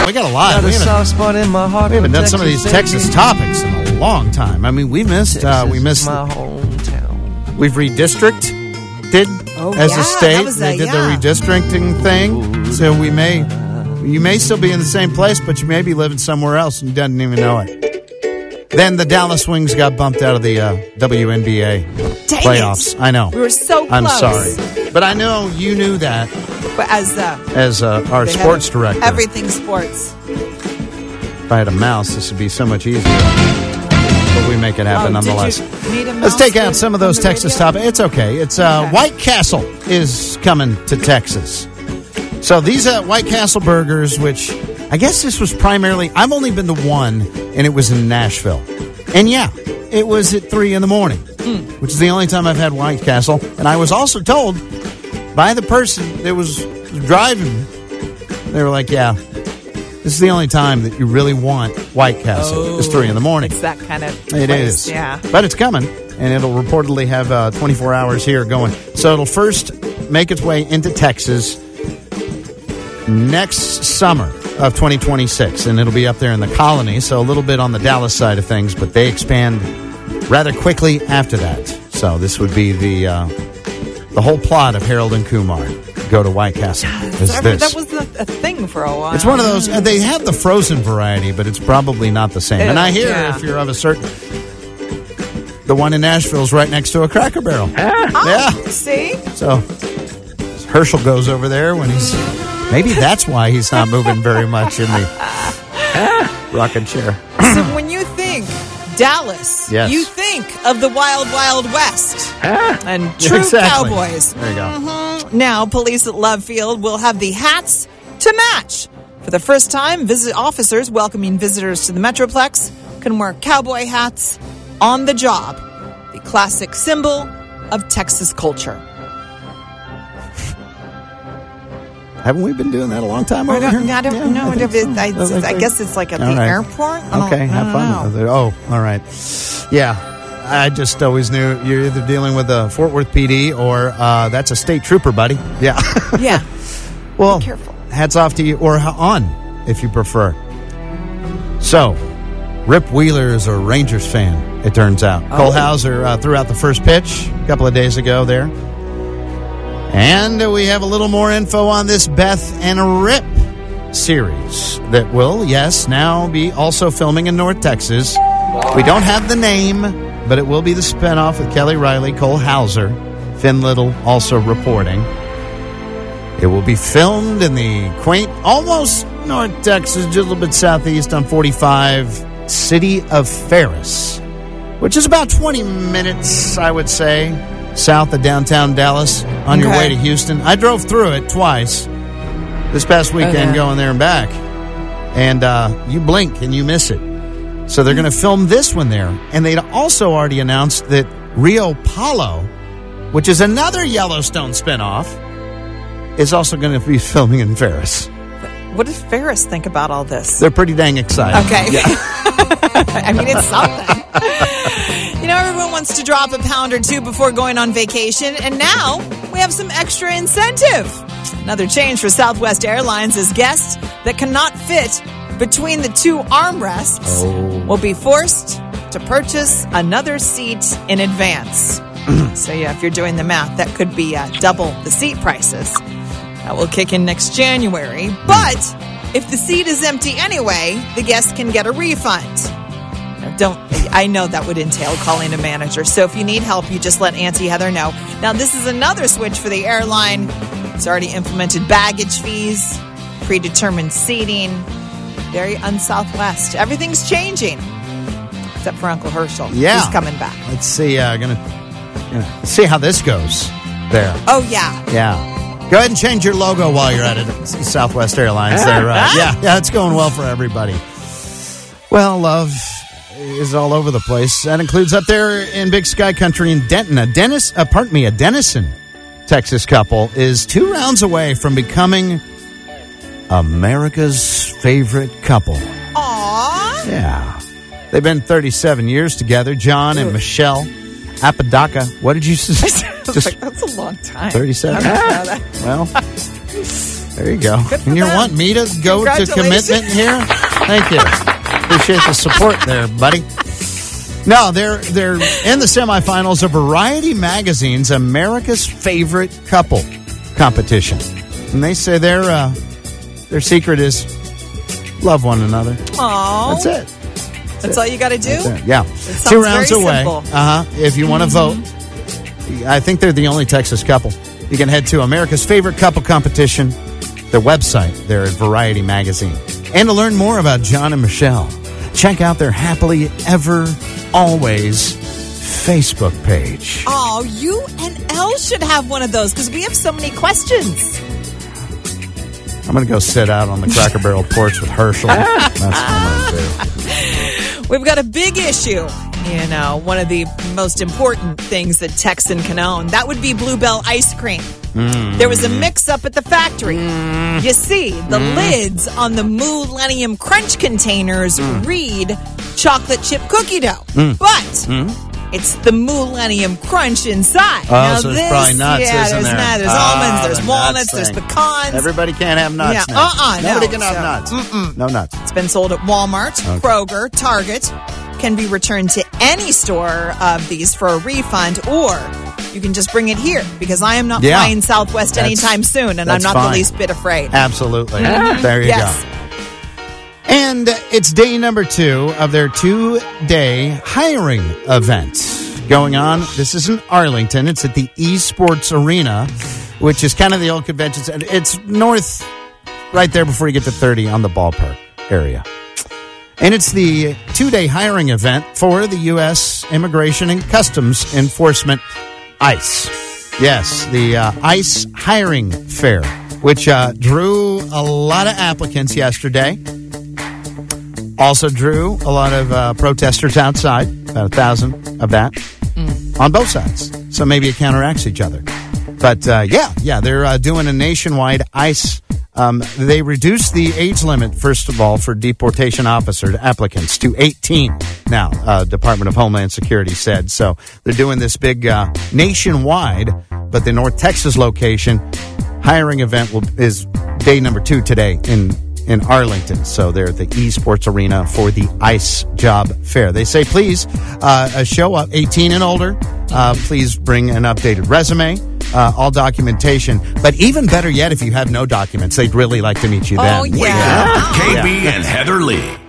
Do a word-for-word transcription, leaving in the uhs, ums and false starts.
we got a lot. Got a We haven't, soft spot in my heart we haven't for done some of these Texas baby. topics in a long time. I mean, we missed. Uh, we missed. my hometown. We've redistricted Oh, as yeah, a state. that was they a- did yeah. the redistricting thing, so we may, you may still be in the same place, but you may be living somewhere else and you didn't even know it. Then the Dallas Wings got bumped out of the uh, W N B A Dang playoffs. it. I know. We were so close. I'm sorry, but I know you knew that But as uh, as uh, our they had sports director. everything sports. If I had a mouse, this would be so much easier. But we make it happen Oh, did nonetheless. you need a Let's mouse take out for- some of from those the Texas radio? topics. It's okay. It's uh, Okay. White Castle is coming to Texas. So these uh, White Castle burgers, which I guess this was primarily, I've only been to one, and it was in Nashville. And yeah, it was at three in the morning, Mm. which is the only time I've had White Castle. And I was also told by the person that was driving, they were like, yeah, this is the only time that you really want White Castle. Oh, it's three in the morning. It's that kind of It place, is. yeah. But it's coming, and it'll reportedly have uh, twenty-four hours here going. So it'll first make its way into Texas next summer of twenty twenty-six, and it'll be up there in the colony, so a little bit on the Dallas side of things, but they expand rather quickly after that. So this would be the uh, the whole plot of Harold and Kumar. Go to White Castle. Is That this. was a, a thing for a while. It's one of those, uh, they have the frozen variety, but it's probably not the same. And I hear Yeah. if you're of a certain, the one in Nashville is right next to a Cracker Barrel. Oh, Yeah. see? So Herschel goes over there when he's, maybe that's why he's not moving very much in the rocking chair. So when you think Dallas, Yes. you think of the Wild Wild West and true Exactly. cowboys. There you go. Mhm. Now, police at Love Field will have the hats to match. For the first time, visit officers welcoming visitors to the Metroplex can wear cowboy hats on the job, the classic symbol of Texas culture. Haven't we been doing that a long time I over don't, here? I don't Yeah, know. think if so. it, I, I think I we- guess it's like at All the right. airport. I don't- Okay, I have don't fun know. with it. Oh, all right. Yeah, I just always knew you're either dealing with a Fort Worth P D or uh, that's a state trooper, buddy. Yeah. Yeah. Well, Be careful. hats off to you, or on, if you prefer. So, Rip Wheeler is a Rangers fan, it turns out. Oh. Cole Hauser uh, threw out the first pitch a couple of days ago there. And we have a little more info on this Beth and Rip series that will, yes, now be also filming in North Texas. We don't have the name, but it will be the spinoff with Kelly Riley, Cole Hauser, Finn Little also reporting. It will be filmed in the quaint, almost North Texas, just a little bit southeast on forty-five, city of Ferris, which is about twenty minutes, I would say, south of downtown Dallas on your Okay. way to Houston. I drove through it twice this past weekend, Okay. going there and back. And uh, you blink and you miss it. So they're going to film this one there. And they'd also already announced that Rio Palo, which is another Yellowstone spinoff, is also going to be filming in Ferris. What does Ferris think about all this? They're pretty dang excited. Okay. I mean, it's something. You know, everyone wants to drop a pound or two before going on vacation, and now we have some extra incentive. Another change for Southwest Airlines is guests that cannot fit between the two armrests Oh. will be forced to purchase another seat in advance. So, yeah, if you're doing the math, that could be uh, double the seat prices. That will kick in next January. But if the seat is empty anyway, the guest can get a refund. Now, don't I know that would entail calling a manager. So if you need help, you just let Auntie Heather know. Now, this is another switch for the airline. It's already implemented baggage fees, predetermined seating. Very un-Southwest. Everything's changing. Except for Uncle Herschel. Yeah. He's coming back. Let's see. Uh, gonna, gonna see how this goes there. Oh, yeah. Yeah. Go ahead and change your logo while you're at it. It's Southwest Airlines. There, uh, yeah, yeah, it's going well for everybody. Well, love is all over the place. That includes up there in Big Sky Country in Denton. A Dennis, uh, pardon me, a Denison, Texas couple is two rounds away from becoming America's favorite couple. Aww. Yeah, they've been thirty-seven years together. John and Michelle Apodaca. What did you say? Just, like, that's a long time. thirty-seven. I don't know that. Well, There you go. Good for And you them. want me to go to Congratulations. commitment here? Thank you. Appreciate the support there, buddy. No, they're they're in the semifinals of Variety Magazine's America's Favorite Couple competition, and they say their uh, their secret is love one another. Aww. That's it. That's, it. all you got to do? That's it. Yeah, sounds two rounds very away. simple. Uh huh. If you want to Mm-hmm. vote, I think they're the only Texas couple. You can head to America's Favorite Couple competition, their website there at Variety Magazine, and to learn more about John and Michelle, check out their Happily Ever Always Facebook page. Oh, you and Elle should have one of those because we have so many questions. I'm going to go sit out on the Cracker Barrel porch with Herschel. That's what I'm going to do. We've got a big issue. You know, one of the most important things that Texan can own. That would be Bluebell ice cream. Mm. There was a mix-up at the factory. Mm. You see, the mm. lids on the Millennium Crunch containers mm. read chocolate chip cookie dough. Mm. But mm. it's the Millennium Crunch inside. Oh, now so this, there's probably nuts, yeah, isn't there's there? Nuts, there's oh, almonds, there's the walnuts, there's thing. pecans. Everybody can't have nuts yeah, now. Uh-uh, Nobody no. can have so, nuts. Mm-mm. No nuts. It's been sold at Walmart, okay. Kroger, Target. Can be returned to any store of these for a refund, or you can just bring it here because I am not yeah. flying Southwest that's, anytime soon, and I'm not fine. the least bit afraid. Absolutely. There you yes. go. And it's day number two of their two-day hiring event going on. This is in Arlington. It's at the Esports Arena, which is kind of the old convention center. It's north, right there before you get to thirty on the ballpark area. And it's the two-day hiring event for the U S Immigration and Customs Enforcement, ICE. Yes, the uh, ICE Hiring Fair, which uh, drew a lot of applicants yesterday. Also drew a lot of uh, protesters outside, about a thousand of that, mm. on both sides. So maybe it counteracts each other. But, uh, yeah, yeah, they're uh, doing a nationwide ICE. Um, they reduced the age limit, first of all, for deportation officer applicants to eighteen now, uh, Department of Homeland Security said. So they're doing this big uh, nationwide, but the North Texas location hiring event will, is day number two today in in Arlington. So they're at the Esports Arena for the ICE Job Fair. They say, please uh, show up, eighteen and older. Uh, please bring an updated resume, uh, all documentation. But even better yet, if you have no documents, they'd really like to meet you then. Oh, yeah. K B and Heather Lee.